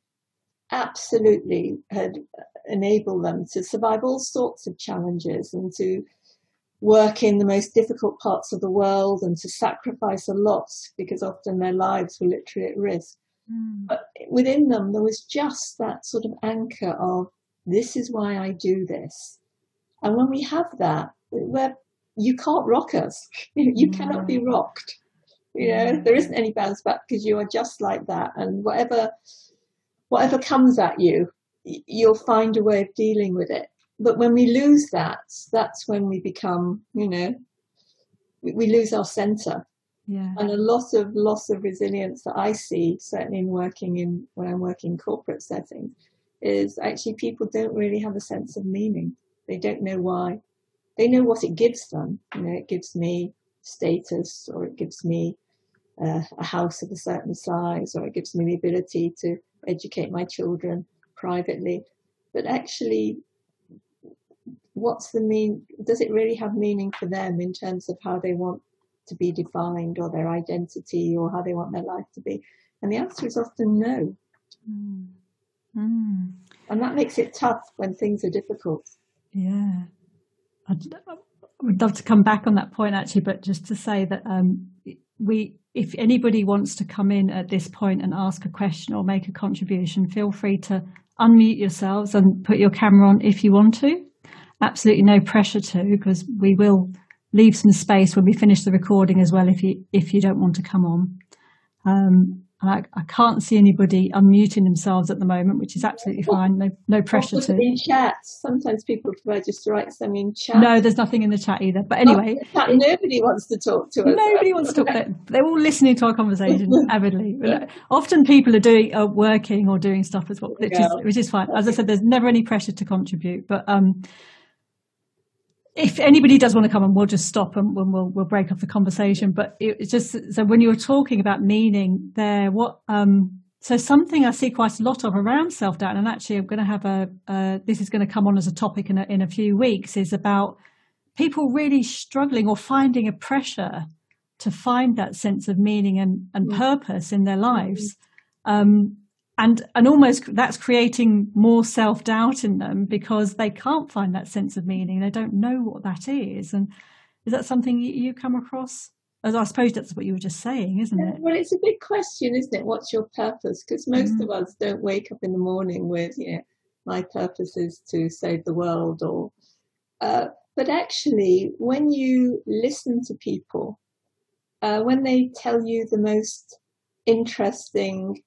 absolutely had enabled them to survive all sorts of challenges and to work in the most difficult parts of the world and to sacrifice a lot because often their lives were literally at risk. Mm. But within them, there was just that sort of anchor of, this is why I do this. And when we have that, where you can't rock us, you mm. cannot be rocked. You know, mm. there isn't any bounce back because you are just like that. And whatever whatever comes at you, you'll find a way of dealing with it. But when we lose that, that's when we become, you know, we, we lose our center. Yeah. And a lot of loss of resilience that I see, certainly in working in, when I'm working in corporate settings, is actually people don't really have a sense of meaning. They don't know why. They know what it gives them. You know, it gives me status, or it gives me uh, a house of a certain size, or it gives me the ability to educate my children privately. But actually, what's the mean? Does it really have meaning for them in terms of how they want to be defined, or their identity, or how they want their life to be? And the answer is often no. Mm. Mm. And that makes it tough when things are difficult. Yeah. I'd, I would love to come back on that point actually, but just to say that um, we, if anybody wants to come in at this point and ask a question or make a contribution, feel free to unmute yourselves and put your camera on if you want to. Absolutely no pressure to, because we will leave some space when we finish the recording as well if you if you don't want to come on. Um, I, I can't see anybody unmuting themselves at the moment, which is absolutely fine. No no pressure to. In chat, sometimes people prefer just to write something in chat. No, there's nothing in the chat either. But anyway, chat, nobody wants to talk to us. Nobody wants to talk. They're, they're all listening to our conversation avidly. Often people are doing are working or doing stuff as well, which is which is fine. As I said, there's never any pressure to contribute, but um. If anybody does want to come on, we'll just stop and we'll we'll break off the conversation. But it's just, so when you were talking about meaning there, what um so something I see quite a lot of around self-doubt, and actually I'm going to have a uh, this is going to come on as a topic in a, in a few weeks, is about people really struggling or finding a pressure to find that sense of meaning and, and mm. purpose in their lives. Um, And and almost that's creating more self-doubt in them because they can't find that sense of meaning. They don't know what that is. And is that something you, you come across? As I suppose that's what you were just saying, isn't yeah, it? Well, it's a big question, isn't it? What's your purpose? Because most mm. of us don't wake up in the morning with, you know, my purpose is to save the world. Or, uh, but actually, when you listen to people, uh, when they tell you the most interesting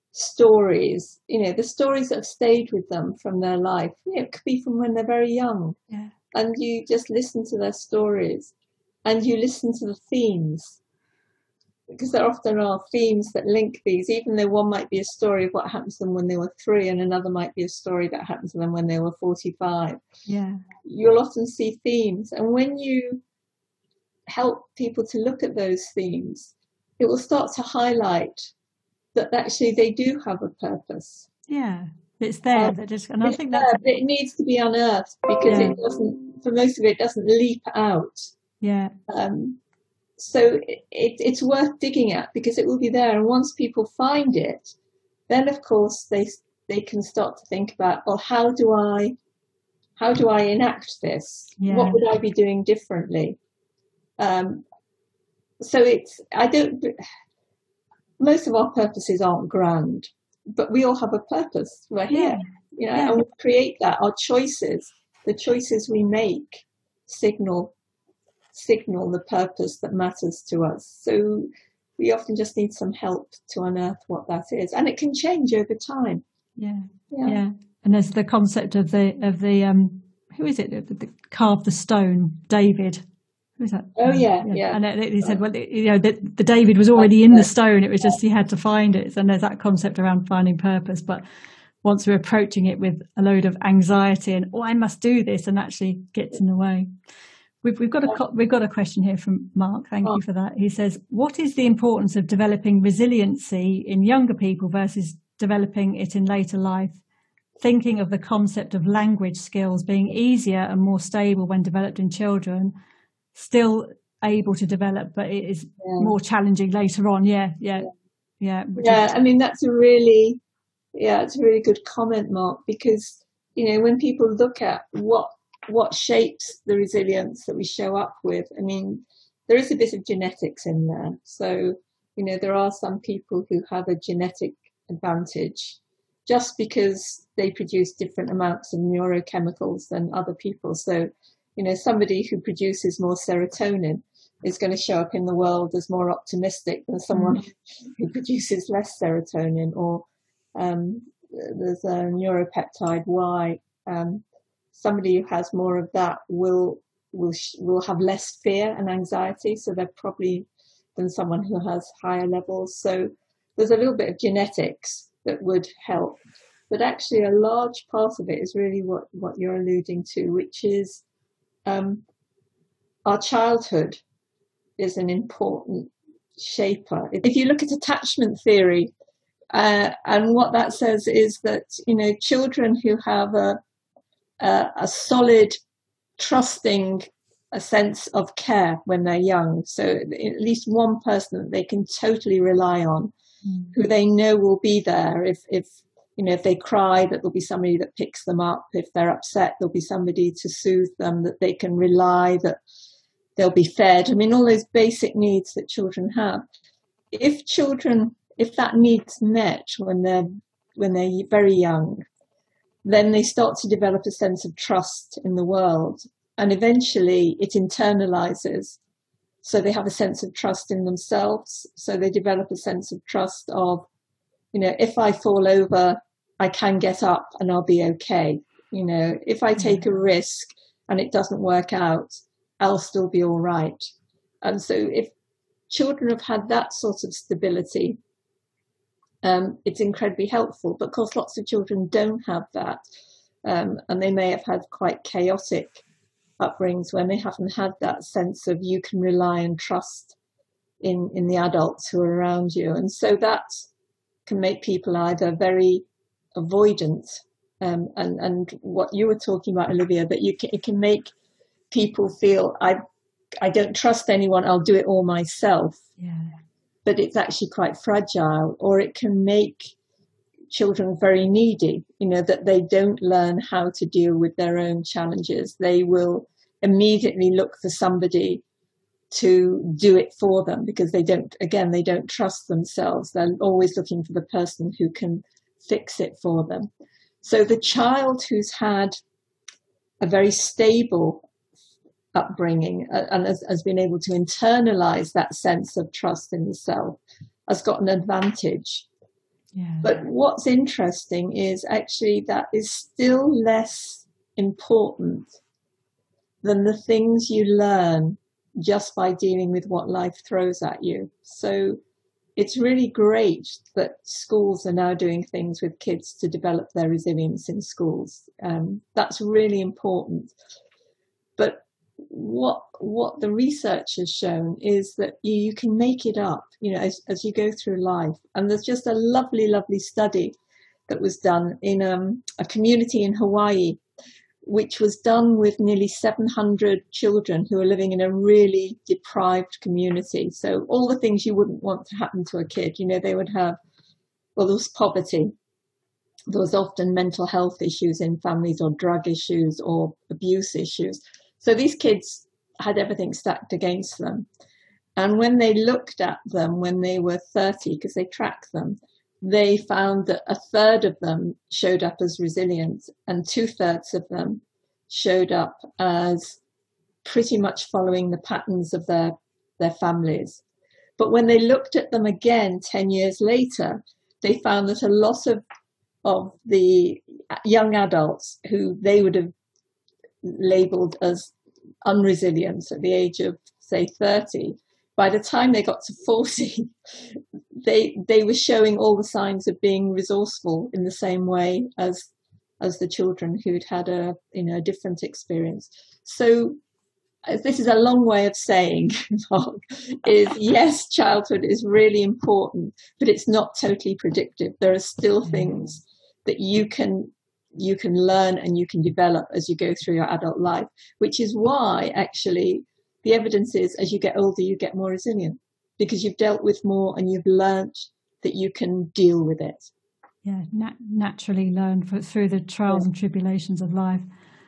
stories, you know, the stories that have stayed with them from their life, you know, it could be from when they're very young. Yeah. And you just listen to their stories and you listen to the themes, because there often are themes that link these, even though one might be a story of what happened to them when they were three and another might be a story that happened to them when they were forty-five. Yeah. You'll often see themes. And when you help people to look at those themes, it will start to highlight that actually they do have a purpose. Yeah, it's there. Um, just, and I think there, that's it needs to be unearthed because yeah. it doesn't. For most of it, it doesn't leap out. Yeah. Um, so it, it, it's worth digging at because it will be there. And once people find it, then of course they they can start to think about, well, how do I, how do I enact this? Yeah. What would I be doing differently? Um, so it's I don't. Most of our purposes aren't grand, but we all have a purpose. We're here, yeah. you know, yeah. and we create that. Our choices, the choices we make, signal signal the purpose that matters to us. So we often just need some help to unearth what that is, and it can change over time. Yeah, yeah. yeah. And there's the concept of the of the um, who is it? The, the carved the stone, David. Who is that? Oh yeah, yeah. yeah. And he said, well, you know, the, the David was already in the stone. It was just he had to find it. And there's that concept around finding purpose. But once we're approaching it with a load of anxiety and oh, I must do this, and actually gets in the way. We've, we've got a we've got a question here from Mark. Thank oh. you for that. He says, what is the importance of developing resiliency in younger people versus developing it in later life? Thinking of the concept of language skills being easier and more stable when developed in children, still able to develop, but it is yeah. more challenging later on. Yeah, yeah, yeah. Yeah, is- I mean, that's a really, yeah, it's a really good comment, Mark, because, you know, when people look at what what shapes the resilience that we show up with, I mean, there is a bit of genetics in there. So, you know, there are some people who have a genetic advantage just because they produce different amounts of neurochemicals than other people. So, you know, somebody who produces more serotonin is going to show up in the world as more optimistic than someone mm-hmm. who produces less serotonin. Or um, there's a neuropeptide Y. Um, somebody who has more of that will will will have less fear and anxiety. So they're probably than someone who has higher levels. So there's a little bit of genetics that would help. But actually a large part of it is really what, what you're alluding to, which is um, our childhood is an important shaper. If you look at attachment theory, uh, and what that says is that, you know, children who have a, a, a solid, trusting a sense of care when they're young, so at least one person that they can totally rely on, mm. who they know will be there if, if you know, if they cry, that there'll be somebody that picks them up. If they're upset, there'll be somebody to soothe them, that they can rely, that they'll be fed. I mean, all those basic needs that children have. If children, if that need's met when they're, when they're very young, then they start to develop a sense of trust in the world. And eventually it internalizes. So they have a sense of trust in themselves. So they develop a sense of trust of, you know, if I fall over, I can get up and I'll be okay. You know, if I take a risk and it doesn't work out, I'll still be all right. And so if children have had that sort of stability, um, it's incredibly helpful. But of course, lots of children don't have that. Um, and they may have had quite chaotic upbringings when they haven't had that sense of you can rely and trust in, in the adults who are around you. And so that can make people either very avoidant, um, and, and what you were talking about, Olivia, that you can, it can make people feel, I, I don't trust anyone, I'll do it all myself. Yeah. But it's actually quite fragile. Or it can make children very needy, you know, that they don't learn how to deal with their own challenges. They will immediately look for somebody to do it for them because they don't, again, they don't trust themselves. They're always looking for the person who can fix it for them. So the child who's had a very stable upbringing uh, and has, has been able to internalize that sense of trust in the self has got an advantage. Yeah. But what's interesting is actually that is still less important than the things you learn just by dealing with what life throws at you. So it's really great that schools are now doing things with kids to develop their resilience in schools. Um, that's really important. But what what the research has shown is that you, you can make it up, you know, as, as you go through life. And there's just a lovely, lovely study that was done in um, a community in Hawaii, which was done with nearly seven hundred children who are living in a really deprived community. So all the things you wouldn't want to happen to a kid, you know, they would have, well, there was poverty. There was often mental health issues in families or drug issues or abuse issues. So these kids had everything stacked against them. And when they looked at them when they were thirty, because they tracked them, they found that a third of them showed up as resilient and two thirds of them showed up as pretty much following the patterns of their, their families. But when they looked at them again ten years later, they found that a lot of, of the young adults who they would have labeled as unresilient at the age of, say, thirty, by the time they got to forty, they they were showing all the signs of being resourceful in the same way as as the children who'd had a you know a different experience. So this is a long way of saying, Mark, is yes, childhood is really important, but it's not totally predictive. There are still things that you can you can learn and you can develop as you go through your adult life, which is why actually the evidence is as you get older, you get more resilient because you've dealt with more and you've learnt that you can deal with it. Yeah, nat- naturally learn for, through the trials yeah. and tribulations of life.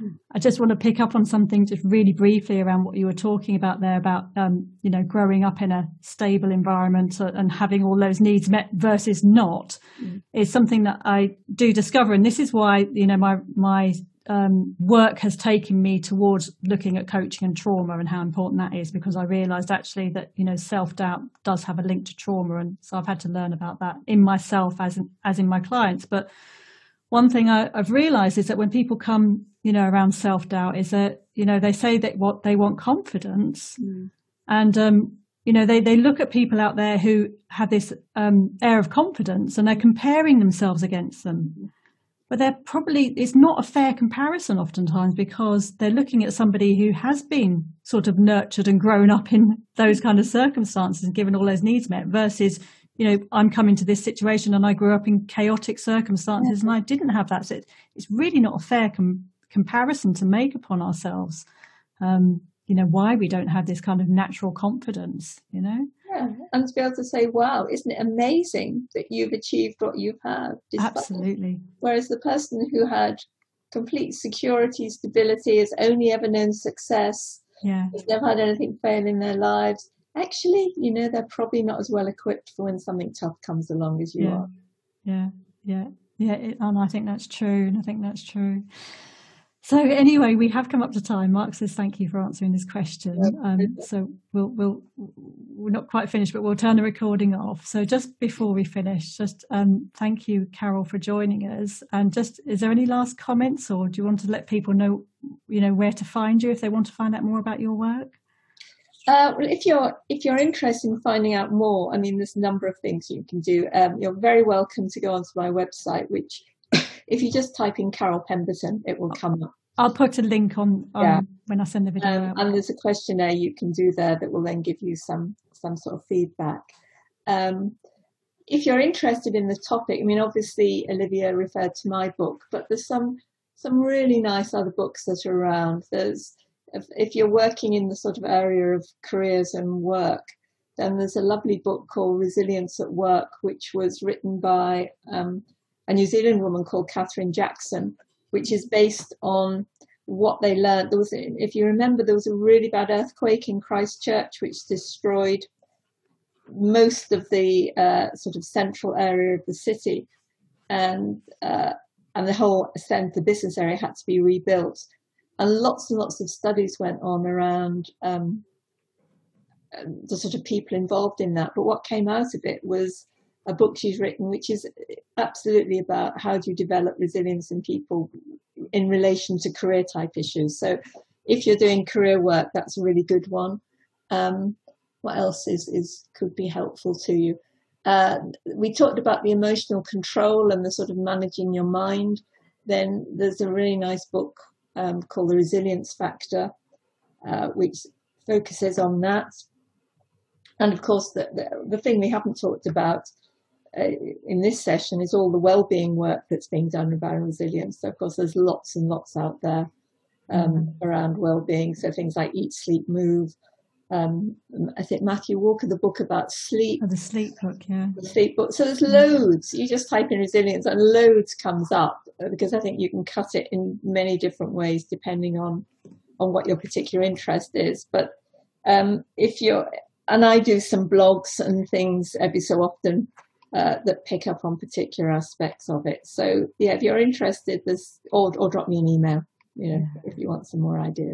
I just want to pick up on something just really briefly around what you were talking about there about, um, you know, growing up in a stable environment and having all those needs met versus not mm. is something that I do discover. And this is why, you know, my, my um, work has taken me towards looking at coaching and trauma and how important that is, because I realized actually that, you know, self-doubt does have a link to trauma. And so I've had to learn about that in myself as in, as in my clients. But one thing I, I've realized is that when people come, you know, around self-doubt is that, you know, they say that what they want confidence mm. and, um, you know, they, they look at people out there who have this um, air of confidence and they're comparing themselves against them. But they're probably, it's not a fair comparison oftentimes because they're looking at somebody who has been sort of nurtured and grown up in those kind of circumstances and given all those needs met versus, you know, I'm coming to this situation and I grew up in chaotic circumstances yeah. and I didn't have that. So it, it's really not a fair com- comparison to make upon ourselves. Um, you know, why we don't have this kind of natural confidence, you know? Yeah, and to be able to say, wow, isn't it amazing that you've achieved what you have? Absolutely. It? Whereas the person who had complete security, stability, has only ever known success, yeah. has never had anything fail in their lives, actually, you know, they're probably not as well equipped for when something tough comes along as you yeah. are. Yeah, yeah, yeah. It, and I think that's true. And I think that's true. So anyway, we have come up to time. Mark says thank you for answering this question. Um, so we'll we'll we're not quite finished, but we'll turn the recording off. So just before we finish, just um, thank you, Carol, for joining us. And just, is there any last comments, or do you want to let people know, you know, where to find you if they want to find out more about your work? Uh, well, if you're if you're interested in finding out more, I mean, there's a number of things you can do. Um, you're very welcome to go onto my website, which if you just type in Carol Pemberton, it will come up. I'll put a link on, on yeah. when I send the video um, out. And there's a questionnaire you can do there that will then give you some some sort of feedback. Um, if you're interested in the topic, I mean, obviously Olivia referred to my book, but there's some some really nice other books that are around. There's if, if you're working in the sort of area of careers and work, then there's a lovely book called Resilience at Work, which was written by um, a New Zealand woman called Catherine Jackson, which is based on what they learned. There was, if you remember, there was a really bad earthquake in Christchurch, which destroyed most of the uh, sort of central area of the city, and uh, and the whole the business area had to be rebuilt. And lots and lots of studies went on around um, the sort of people involved in that. But what came out of it was a book she's written, which is absolutely about how do you develop resilience in people in relation to career type issues. So if you're doing career work, that's a really good one. Um, what else is, is could be helpful to you? Uh, we talked about the emotional control and the sort of managing your mind. Then there's a really nice book um, called The Resilience Factor, uh, which focuses on that. And of course, the, the, the thing we haven't talked about Uh, in this session is all the well-being work that's being done about resilience. So of course there's lots and lots out there um, mm. around well-being. So things like Eat, Sleep, Move. Um, I think Matthew Walker, the book about sleep. Oh, the sleep book, yeah. The sleep book. So there's loads. You just type in resilience and loads comes up, because I think you can cut it in many different ways depending on on what your particular interest is. But um, if you're, and I do some blogs and things every so often Uh, that pick up on particular aspects of it. So yeah, if you're interested, there's or, or drop me an email, you know, yeah. if you want some more ideas.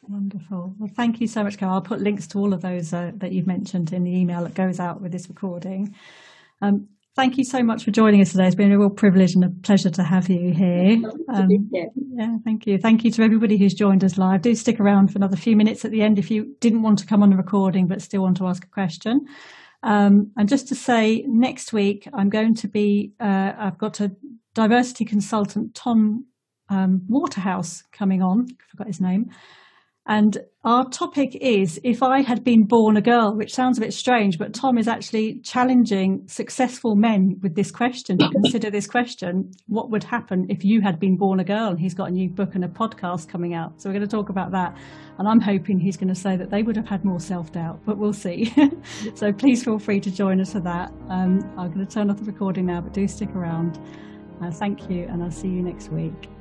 Wonderful. Well, thank you so much, Carol. I'll put links to all of those uh, that you've mentioned in the email that goes out with this recording. Um, thank you so much for joining us today. It's been a real privilege and a pleasure to have you here. Um, yeah, thank you. Thank you to everybody who's joined us live. Do stick around for another few minutes at the end if you didn't want to come on the recording but still want to ask a question. Um, and just to say, next week I'm going to be, uh, I've got a diversity consultant, Tom um, Waterhouse, coming on. I forgot his name. And our topic is, if I had been born a girl, which sounds a bit strange, but Tom is actually challenging successful men with this question, to consider this question: what would happen if you had been born a girl? And he's got a new book and a podcast coming out. So we're going to talk about that. And I'm hoping he's going to say that they would have had more self-doubt, but we'll see. So please feel free to join us for that. Um, I'm going to turn off the recording now, but do stick around. Uh, thank you, and I'll see you next week.